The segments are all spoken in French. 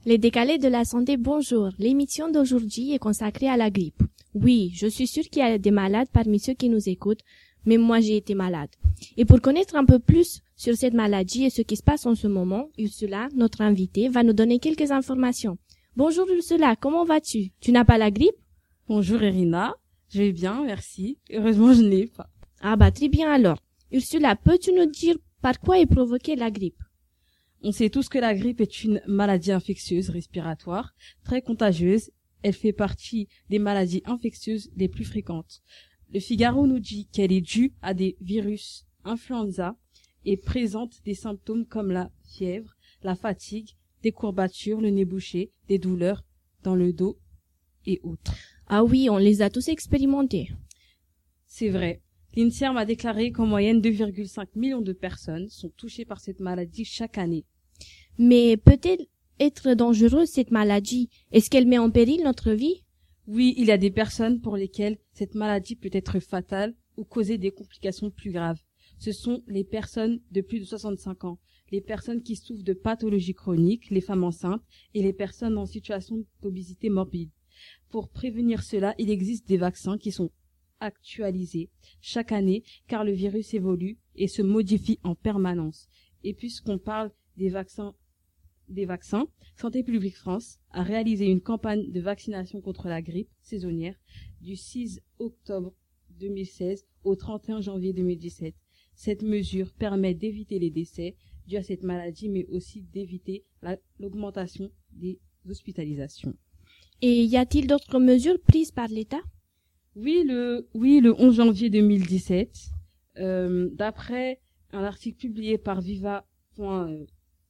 Les décalés de la santé, bonjour. L'émission d'aujourd'hui est consacrée à la grippe. Oui, je suis sûre qu'il y a des malades parmi ceux qui nous écoutent, mais moi j'ai été malade. Et pour connaître un peu plus sur cette maladie et ce qui se passe en ce moment, Ursula, notre invitée, va nous donner quelques informations. Bonjour Ursula, comment vas-tu? Tu n'as pas la grippe? Bonjour Irina, je vais bien, merci. Heureusement, je ne l'ai pas. Ah bah très bien alors. Ursula, peux-tu nous dire par quoi est provoquée la grippe? On sait tous que la grippe est une maladie infectieuse respiratoire, très contagieuse. Elle fait partie des maladies infectieuses les plus fréquentes. Le Figaro nous dit qu'elle est due à des virus influenza et présente des symptômes comme la fièvre, la fatigue, des courbatures, le nez bouché, des douleurs dans le dos et autres. Ah oui, on les a tous expérimentés. C'est vrai. L'INSERM a déclaré qu'en moyenne 2,5 millions de personnes sont touchées par cette maladie chaque année. Mais peut-elle être dangereuse cette maladie? Est-ce qu'elle met en péril notre vie? Oui, il y a des personnes pour lesquelles cette maladie peut être fatale ou causer des complications plus graves. Ce sont les personnes de plus de 65 ans, les personnes qui souffrent de pathologies chroniques, les femmes enceintes et les personnes en situation d'obésité morbide. Pour prévenir cela, il existe des vaccins qui sont actualisés chaque année car le virus évolue et se modifie en permanence. Et puisqu'on parle des vaccins, Santé publique France a réalisé une campagne de vaccination contre la grippe saisonnière du 6 octobre 2016 au 31 janvier 2017. Cette mesure permet d'éviter les décès dus à cette maladie, mais aussi d'éviter l'augmentation des hospitalisations. Et y a-t-il d'autres mesures prises par l'État? Oui, le 11 janvier 2017, d'après un article publié par viva.presse.fr,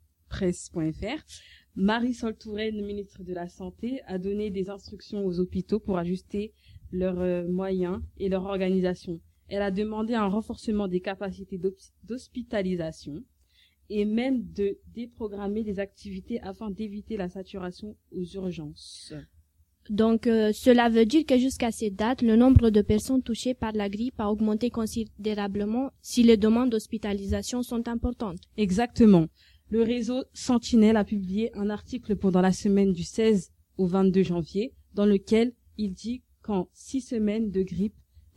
Marisol Touraine, ministre de la Santé, a donné des instructions aux hôpitaux pour ajuster leurs moyens et leur organisation. Elle a demandé un renforcement des capacités d'hospitalisation et même de déprogrammer des activités afin d'éviter la saturation aux urgences. Donc, cela veut dire que jusqu'à cette date, le nombre de personnes touchées par la grippe a augmenté considérablement si les demandes d'hospitalisation sont importantes. Exactement. Le réseau Sentinelle a publié un article pendant la semaine du 16 au 22 janvier dans lequel il dit qu'en 6 semaines de grippe,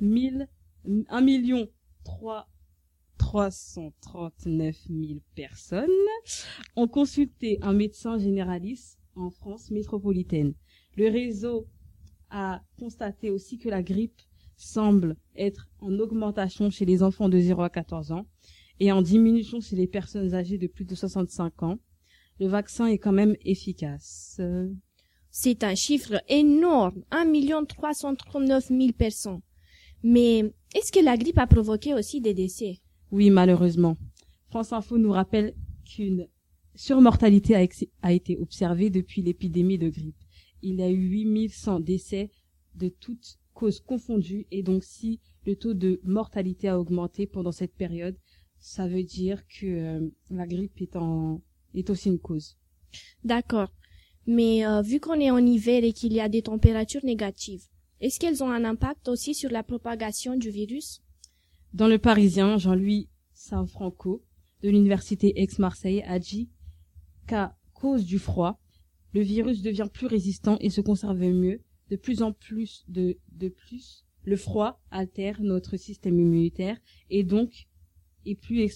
1,339 000 personnes ont consulté un médecin généraliste en France métropolitaine. Le réseau a constaté aussi que la grippe semble être en augmentation chez les enfants de 0 à 14 ans et en diminution chez les personnes âgées de plus de 65 ans. Le vaccin est quand même efficace. C'est un chiffre énorme, 1,339 000 personnes. Mais est-ce que la grippe a provoqué aussi des décès? Oui, malheureusement. France Info nous rappelle qu'une surmortalité a été observée depuis l'épidémie de grippe. Il y a eu 8100 décès de toutes causes confondues et donc si le taux de mortalité a augmenté pendant cette période, ça veut dire que la grippe est aussi une cause. D'accord. Mais vu qu'on est en hiver et qu'il y a des températures négatives, est-ce qu'elles ont un impact aussi sur la propagation du virus? Dans Le Parisien, Jean-Louis Sanfranco de l'université Aix-Marseille a dit qu'à cause du froid, le virus devient plus résistant et se conserve mieux. De plus en plus, de plus, le froid altère notre système immunitaire et donc on est plus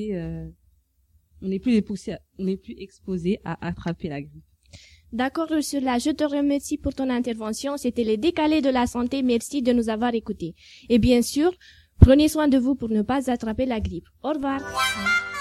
exposé à attraper la grippe. D'accord, Ursula, je te remercie pour ton intervention. C'était les décalés de la santé. Merci de nous avoir écoutés. Et bien sûr, prenez soin de vous pour ne pas attraper la grippe. Au revoir.